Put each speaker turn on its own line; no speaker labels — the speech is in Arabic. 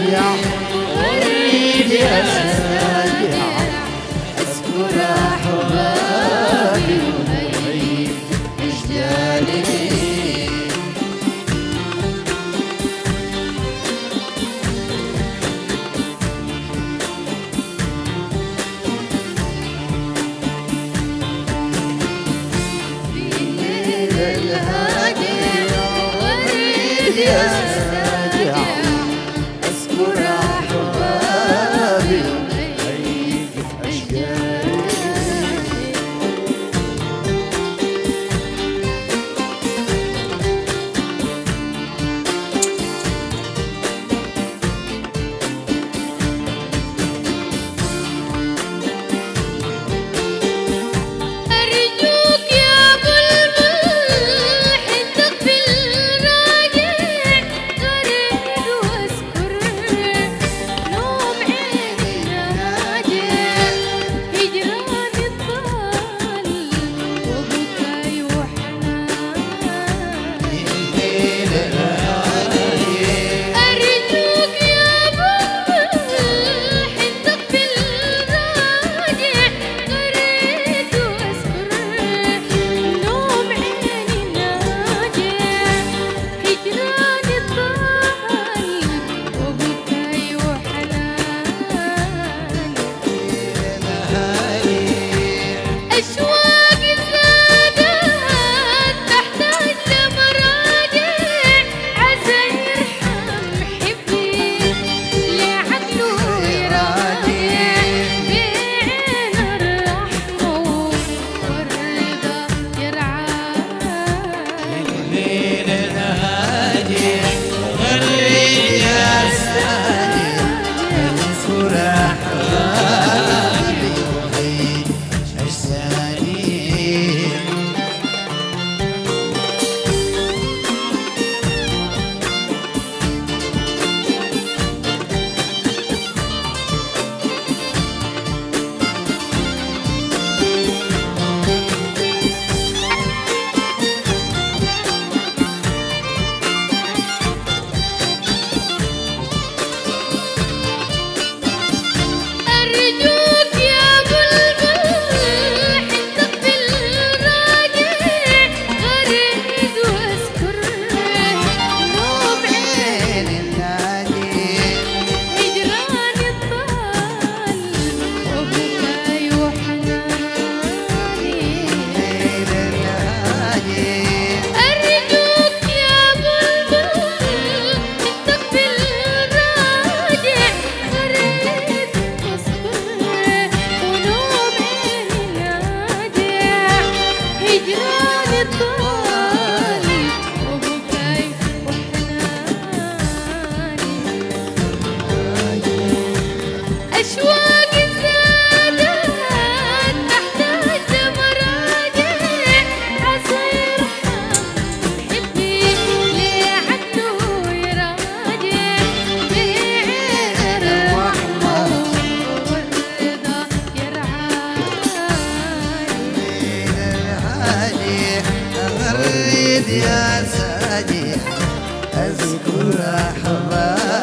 سادع غريب يا سادع أذكر أحبابي وأعيد أجدادي. يا سادع أذكر أحبابي وأعيد أشجاري.
أرجوك يا بلبل حدك بالراجع غريب واذكر نوم عيني راجع هجران الطال وبكاي وحنان. أرجوك يا بلبل حدك بالراجع غريب واذكر نوم عيني ناجع هجران الطال وبكاي وحنان. أشواق زادت تحتاج لمراجع عسى يرحم حبي لعقله يراجع بين الرحمة والرضا يرعاه.
الليل الهادي غريب يا سادع أذكر أحبابي وأعيد أجسادي.
أرجوك يا بلبل حدك بالراجع غريب واذكر نوم عيني هجران الطال وبكاي وحناني. أرجوك يا بلبل حدك بالراجع غريب واذكر ونوم عيني ناجع هجران الطال وبكاي وحناني. أشواق زادت تحتاج لمراجع عسى يرحم حبي لعقله يراجع بين الرحمة والرضا يرعاني.
غريب يا سادع أذكر أحبابي